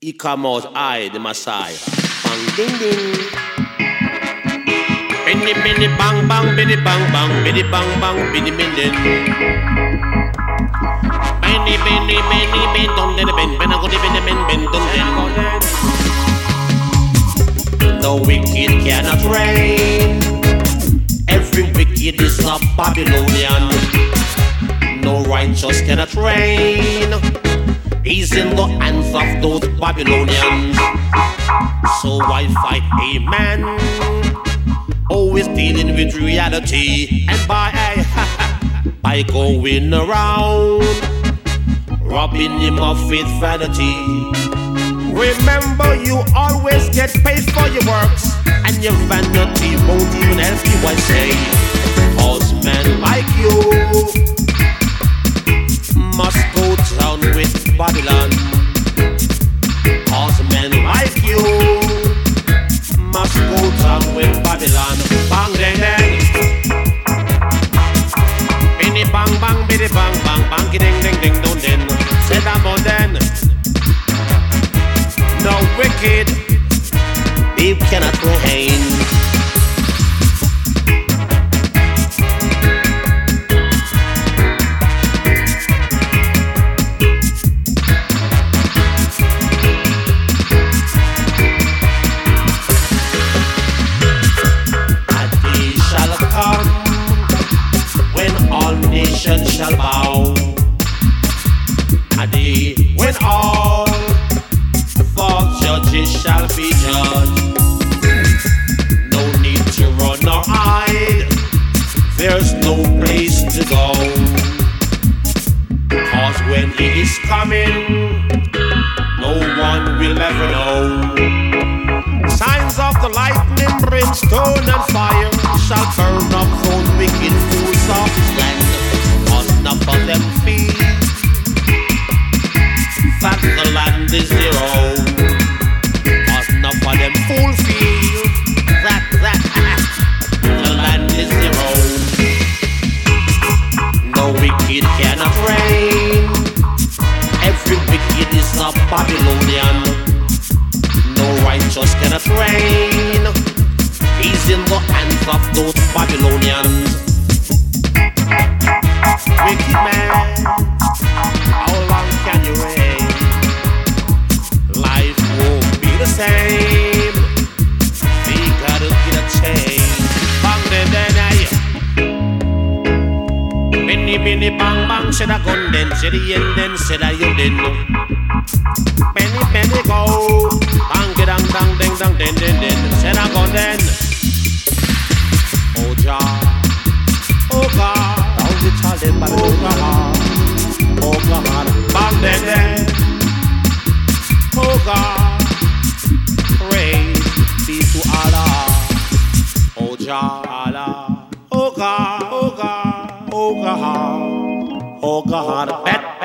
He come out, I, the Messiah. Bang, ding, ding. Biddy, biddy, bang, bang, biddy, bang, bang, biddy, bang, bang, biddy, biddy. Benny, benny, benny, ben, dum, den, ben, ben, go, ben, ben, ben, dum, den. The wicked cannot reign. Every wicked is a Babylonian. No righteous cannot reign. He's in the hands of those Babylonians. So I fight a man, always dealing with reality. And by going around, robbing him of his vanity. Remember, you always get paid for your works, and your vanity won't even help you, I say. Cause men like you must go down with Babylon. Cause men like you must go down with Babylon. Bang, dang, dang. Biddy, bang, bang, biddy, bang, bang, bang, ding, ding, ding, don't den. Said I'm on then. No wicked, you cannot reign. Shall bow, a day when all false judges shall be judged. No need to run or hide, there's no place to go. Cause when he is coming, no one will ever know. Signs of the lightning, brimstone and fire shall burn up those wicked fools of his land. Enough of them feel that the land is their own. Cause enough of them fool feel that the land is their own. No wicked cannot reign. Every wicked is a Babylonian. No righteous cannot reign. He's in the hands of those Babylonians. Wicked man, how long can you reign? Life won't be the same. We gotta get a change. Bang, den, den, aye. Binny, binny, bang, bang. Said a gun den, said the end den, said a you den. Penny, penny, go. Bang, dang, dang, ding, dang, den, den, den. Said a gun den. Oh, Jah, oh, God. Oh God, oh God, bang, den, den. Oh God, praise be to Allah. Oh Jah, Allah. Oh God, oh God, oh God, oh God,